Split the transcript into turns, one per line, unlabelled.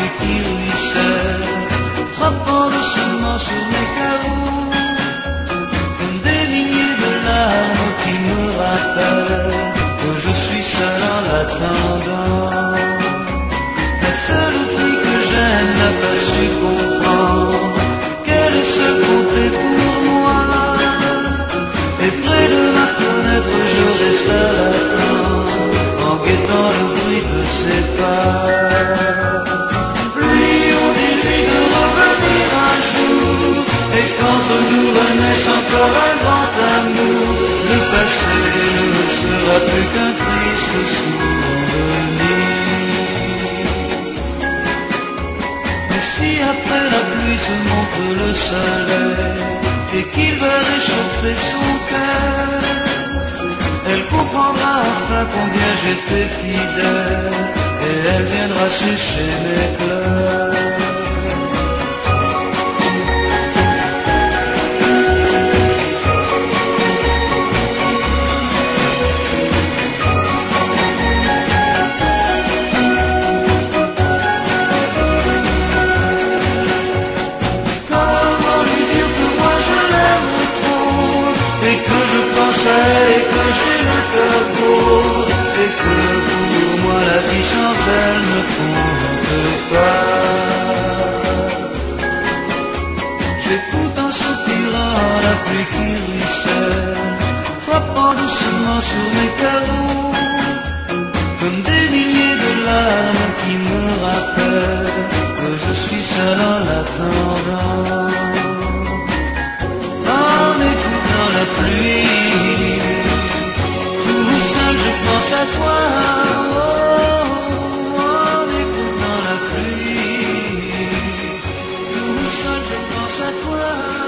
pluie qui ruisselle, frappant doucement sur mes carreaux, comme des milliers de larmes qui me rappellent que je suis seul en l'attendant. La seule fille que j'aime n'a pas su comprendre qu'elle seule comptait pour moi. Et près de ma fenêtre je reste à l'attendre, en guettant le bruit de ses pas. Pluie, on dit lui de revenir un jour, et qu'entre nous renaisse encore un grand amour. Le passé ne sera plus qu'un triste souvenir. Mais si après la pluie se montre le soleil, et qu'il va réchauffer son cœur, elle comprendra enfin combien j'étais fidèle, et elle viendra sécher mes pleurs. Et que j'ai le cœur beau, et que pour moi la vie sans elle ne compte pas. J'écoute en soupirant la pluie qui ruisselle, frappant doucement sur mes carreaux, comme des milliers de larmes qui me rappellent que je suis seul en l'attendant. En écoutant la pluie, tout seul je pense à toi. Oh, en écoutant la pluie, tout seul je pense à toi.